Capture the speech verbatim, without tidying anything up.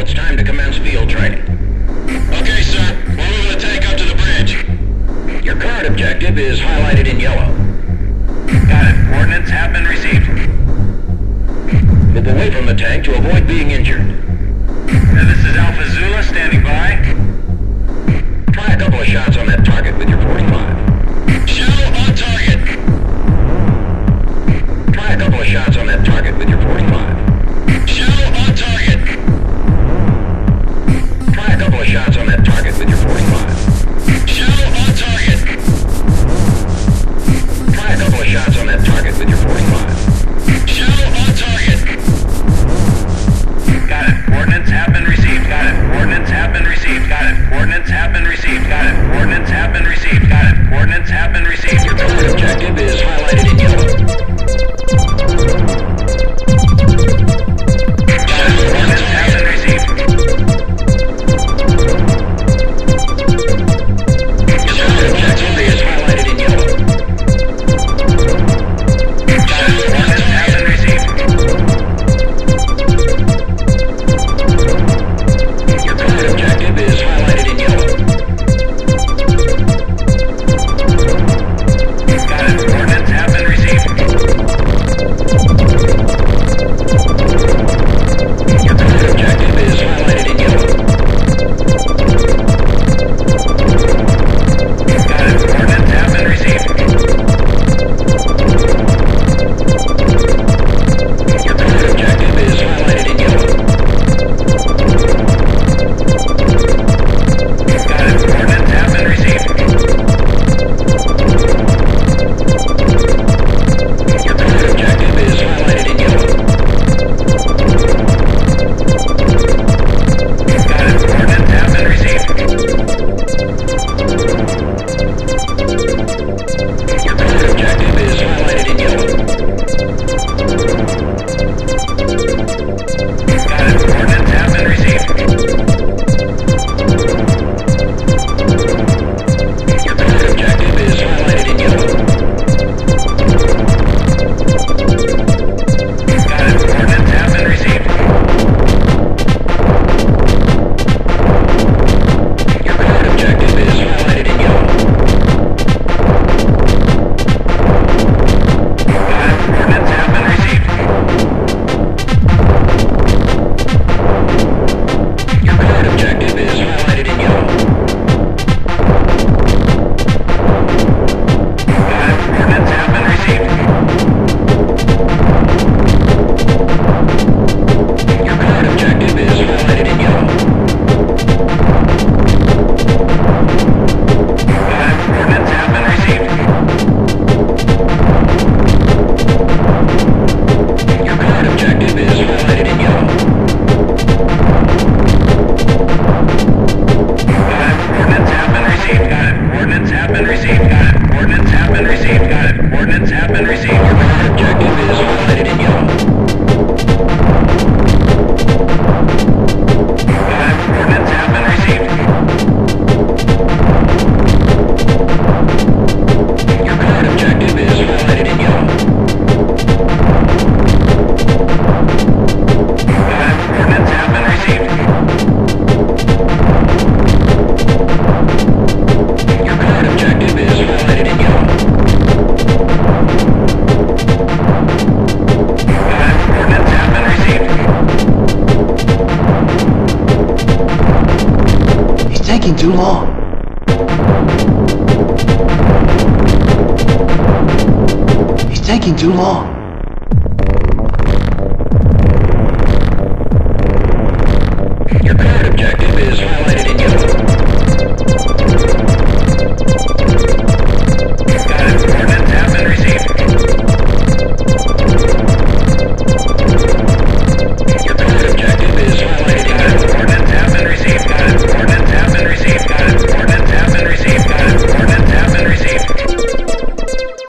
It's time to commence field training. Okay, sir. We're moving the tank up to the bridge. Your current objective is highlighted in yellow. Got it. Coordinates have been received. Move away from the tank to avoid being injured. Now, this is Alpha Zula standing by. Try a couple of shots on that target with your forty-five. Shell on target. Try a couple of shots on that target with your forty-five. Shell on target. Try a couple of shots on that target with your forty-five. Shell on target. Try a couple of shots on that target with your forty-five. Shell on target. Got it. Coordinates have been received. Got it. Coordinates have been received. Got it. Coordinates have been received. Got it. Coordinates have been received. Got it. Coordinates have been received. Your current objective is highlighted in yellow. Got it. Coordinates have been received. Your current objective is highlighted in yellow. Got it. Coordinates have been received. Your current objective is highlighted in yellow. Got it. Coordinates have been received. Your current objective is highlighted in yellow. Got it. Coordinates have been received. Your current objective is highlighted in yellow. Got it. Coordinates have been received. Your current objective is highlighted in yellow. Got it. Coordinates have been received. Your current objective is highlighted in yellow. Got it. Coordinates have been received. Your current objective is highlighted in yellow. Got it. Coordinates have been received. Your current objective is highlighted in yellow. Got it. Coordinates have been received. Your current objective is highlighted in yellow. Got it. Coordinates have been received. Your current objective is highlighted in yellow. Got it. Coordinates have been received. Your current objective is highlighted in yellow. Got it. Coordinates have been received. Got it. Coordinates have been received. Got it. Coordinates have been received. Got it. Coordinates have been received. Your current objective is highlighted in yellow. Got it. Coordinates have been received. Your current objective is highlighted in yellow. Got it. Coordinates have been received. Your current objective is highlighted in yellow. Got it. Coordinates have been received. He's taking too long. He's taking too long. Your current objective is highlighted